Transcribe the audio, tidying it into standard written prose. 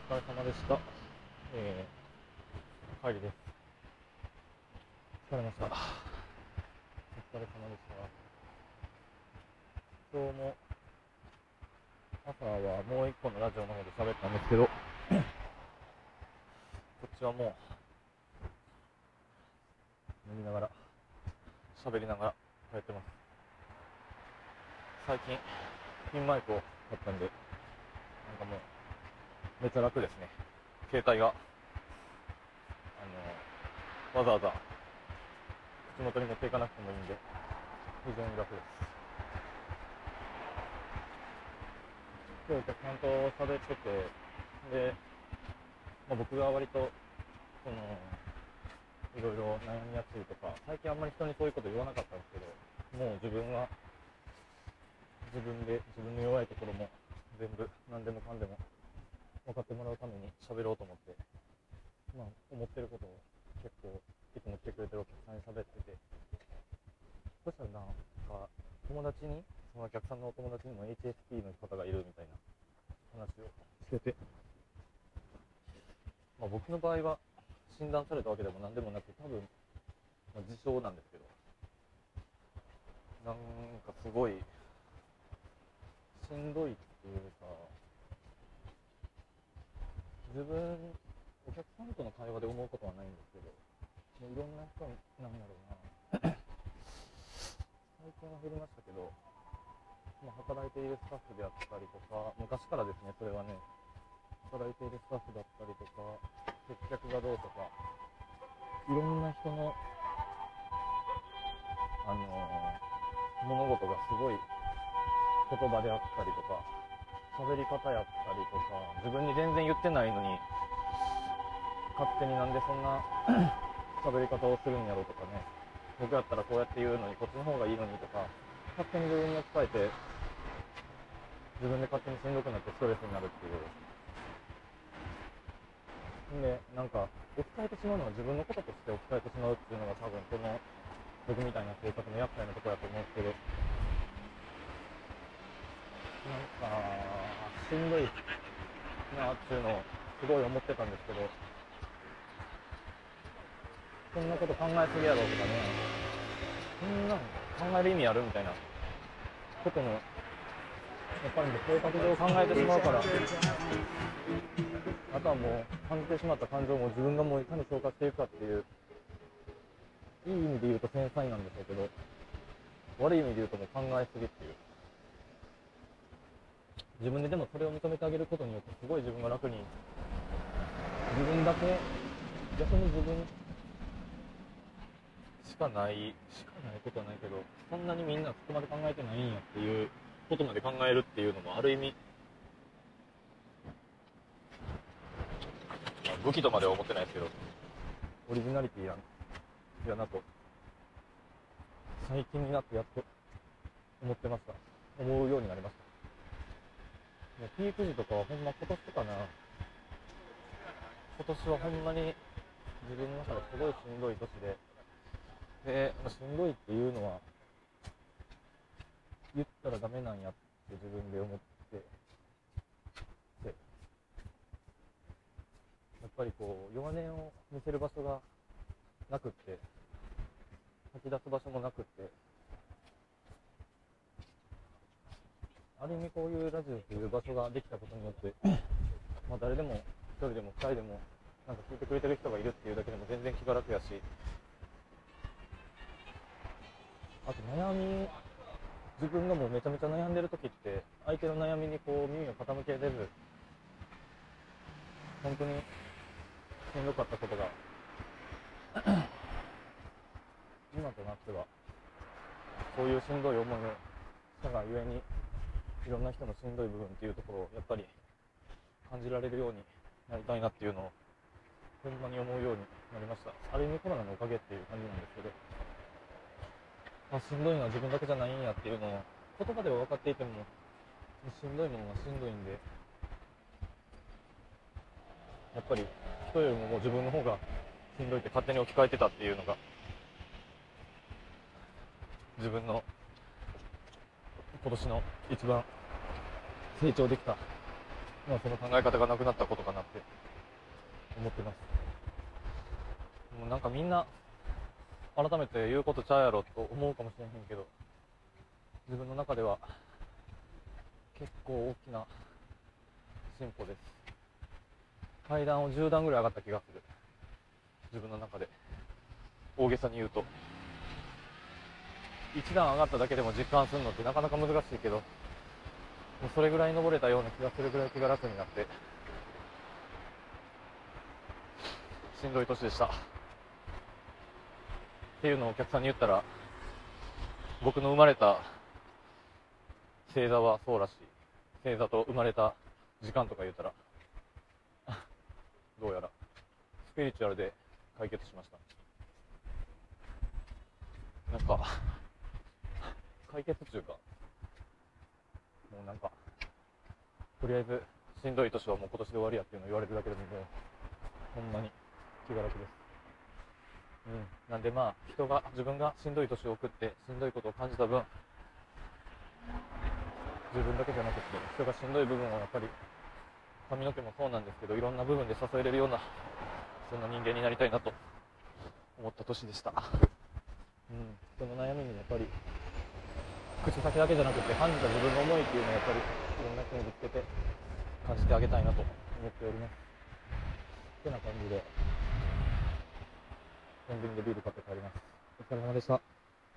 お疲れ様でした。帰りです。疲れました。お疲れ様でした。今日も朝はもう一個のラジオの方で喋ったんですけど、こっちはもう飲みながら喋りながら帰ってます。最近ピンマイクを買ったんで、なんかもうめっちゃ楽ですね。携帯がわざわざ口元に持っていかなくてもいいんで非常に楽です。今日お客さんと喋ってて、で、僕が割とそのいろいろ悩みやすいとか、最近あんまり人にそういうこと言わなかったんですけど、もう自分は自分の弱いところも全部何でもかんでも分かってもらうために喋ろうと思って、思ってることを結構いつも来てくれてるお客さんに喋ってて、そしたらなんか友達に、そのお客さんのお友達にも HSP の方がいるみたいな話をしてて、僕の場合は診断されたわけでも何でもなく、多分、自傷なんですけど、なんかすごいしんどいっていうか、自分お客さんとの会話で思うことはないんですけど、もういろんな人なんだろうな最近は減りましたけど、働いているスタッフであったりとか、昔からですね、それはね、働いているスタッフだったりとか、接客がどうとか、いろんな人の物事がすごい言葉であったりとか喋り方やったりとか、自分に全然言ってないのに勝手になんでそんな喋り方をするんやろとかね、僕やったらこうやって言うのにこっちの方がいいのにとか、勝手に自分に置き換えて自分で勝手にしんどくなってストレスになるっていう。で、なんか置き換えてしまうのは自分のこととして置き換えてしまうっていうのが多分この僕みたいな性格の厄介なところだと思うんですけど、なんかしんどいなっていうのをすごい思ってたんですけど、そんなこと考えすぎやろとかね、そんなん考える意味あるみたいなこともやっぱり性格上考えてしまうから、あとはもう感じてしまった感情も自分がもういかに消化していくかっていう、いい意味で言うと繊細なんでしょうけど、悪い意味で言うともう考えすぎっていう。自分ででもそれを認めてあげることによってすごい自分が楽に、自分だけ、逆に自分しかないことはないけど、そんなにみんなそこまで考えてないんやっていうことまで考えるっていうのもある意味、武器とまでは思ってないですけど、オリジナリティやなと最近になってやっと思うようになりました。もうピーク時とかはほんま今年かな、今年はほんまに自分の中ですごいしんどい年で、しんどいっていうのは言ったらダメなんやって自分で思って、でやっぱりこう弱音を見せる場所がなくって、吐き出す場所もなくって、ある意味こういうラジオという場所ができたことによって誰でも一人でも二人でもなんか聞いてくれてる人がいるっていうだけでも全然気が楽やし、あと自分がもうめちゃめちゃ悩んでる時って相手の悩みにこう耳を傾けれず、本当にしんどかったことが今となってはそういうしんどい思いをしたがゆえに、いろんな人のしんどい部分っていうところをやっぱり感じられるようになりたいなっていうのをほんまに思うようになりました。ある意味コロナのおかげっていう感じなんですけど、しんどいのは自分だけじゃないんやっていうのを言葉では分かっていても、しんどいものはしんどいんで、やっぱり人よりももう自分の方がしんどいって勝手に置き換えてたっていうのが自分の今年の一番成長できたその考え方がなくなったことかなって思ってます。もうなんかみんな改めて言うことちゃうやろと思うかもしれへんけど、自分の中では結構大きな進歩です。階段を10段ぐらい上がった気がする。自分の中で大げさに言うと、1段上がっただけでも実感するのってなかなか難しいけど、もうそれぐらい登れたような気がするぐらい気が楽になって、しんどい年でしたっていうのをお客さんに言ったら、僕の生まれた星座はそうらしい、星座と生まれた時間とか言ったらどうやらスピリチュアルで解決しました。なんか解決中か、もうなんかとりあえずしんどい年はもう今年で終わりやっていうのを言われるだけでももうほんまに気が楽です。なんで自分がしんどい年を送ってしんどいことを感じた分、自分だけじゃなくて人がしんどい部分をやっぱり、髪の毛もそうなんですけど、いろんな部分で支えれるような、そんな人間になりたいなと思った年でした。人の悩みにやっぱり口先だけじゃなくて感じた自分の思いっていうのをやっぱりいろんな人にぶつけて感じてあげたいなと思っております。ってな感じでコンビニでビール買って帰ります。お疲れ様でした。